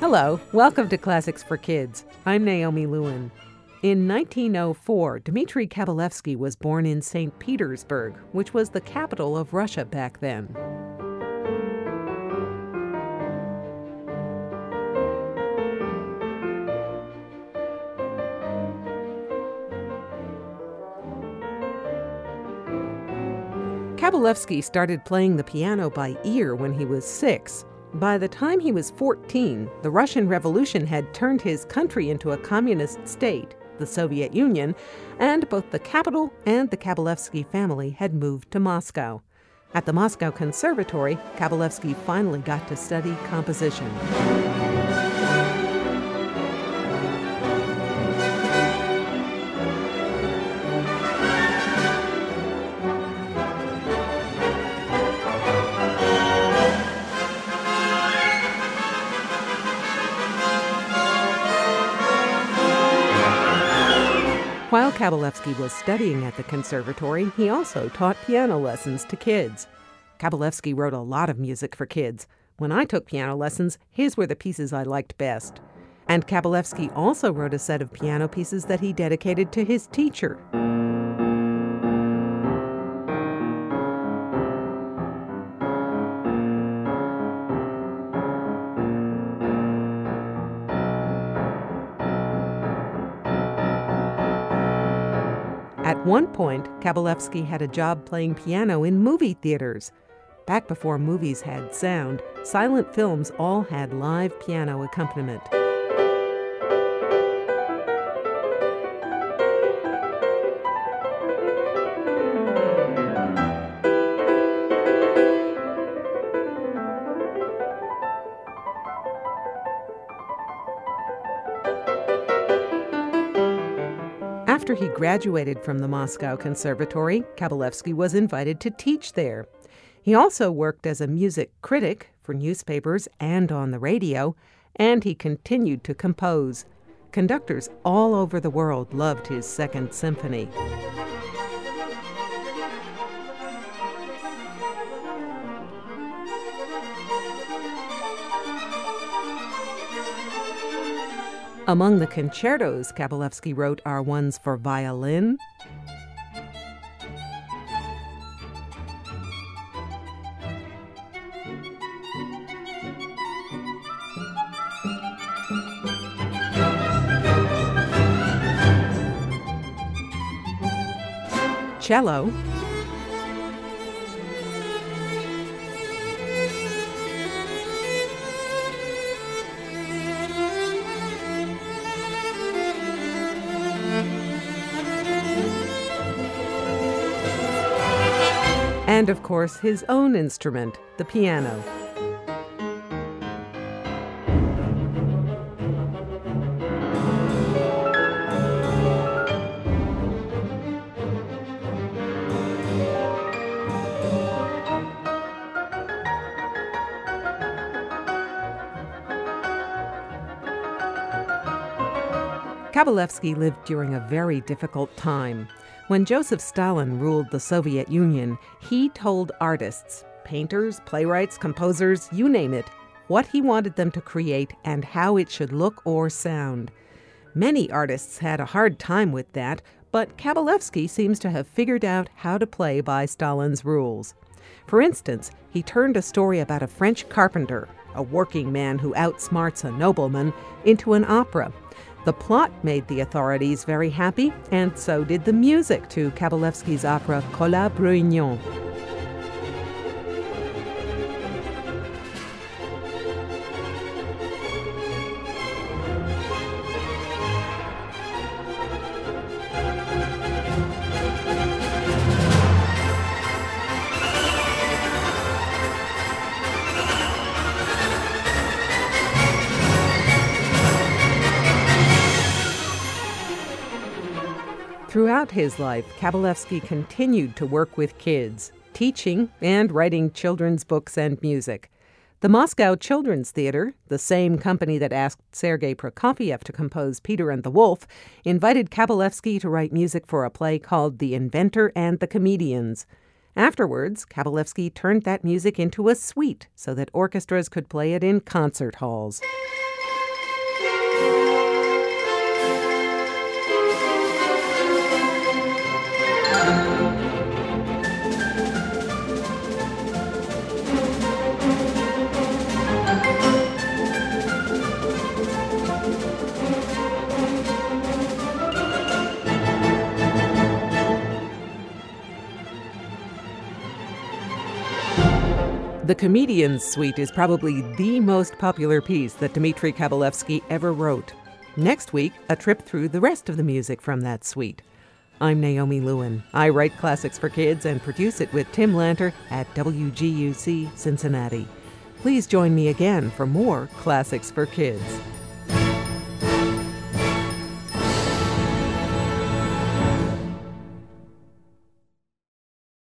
Hello, welcome to Classics for Kids. I'm Naomi Lewin. In 1904, Dmitri Kabalevsky was born in St. Petersburg, which was the capital of Russia back then. Kabalevsky started playing the piano by ear when he was 6. By the time he was 14, the Russian Revolution had turned his country into a communist state, the Soviet Union, and both the capital and the Kabalevsky family had moved to Moscow. At the Moscow Conservatory, Kabalevsky finally got to study composition. While Kabalevsky was studying at the conservatory, he also taught piano lessons to kids. Kabalevsky wrote a lot of music for kids. When I took piano lessons, his were the pieces I liked best. And Kabalevsky also wrote a set of piano pieces that he dedicated to his teacher. At one point, Kabalevsky had a job playing piano in movie theaters. Back before movies had sound, silent films all had live piano accompaniment. After he graduated from the Moscow Conservatory, Kabalevsky was invited to teach there. He also worked as a music critic for newspapers and on the radio, and he continued to compose. Conductors all over the world loved his Second Symphony. Among the concertos Kabalevsky wrote are ones for violin, cello, and, of course, his own instrument, the piano. Kabalevsky lived during a very difficult time. When Joseph Stalin ruled the Soviet Union, he told artists, painters, playwrights, composers, you name it, what he wanted them to create and how it should look or sound. Many artists had a hard time with that, but Kabalevsky seems to have figured out how to play by Stalin's rules. For instance, he turned a story about a French carpenter, a working man who outsmarts a nobleman, into an opera. The plot made the authorities very happy, and so did the music to Kabalevsky's opera Colas Bruignan. Throughout his life, Kabalevsky continued to work with kids, teaching and writing children's books and music. The Moscow Children's Theater, the same company that asked Sergei Prokofiev to compose Peter and the Wolf, invited Kabalevsky to write music for a play called The Inventor and the Comedians. Afterwards, Kabalevsky turned that music into a suite so that orchestras could play it in concert halls. The Comedian's Suite is probably the most popular piece that Dmitri Kabalevsky ever wrote. Next week, a trip through the rest of the music from that suite. I'm Naomi Lewin. I write classics for kids and produce it with Tim Lanter at WGUC Cincinnati. Please join me again for more Classics for Kids.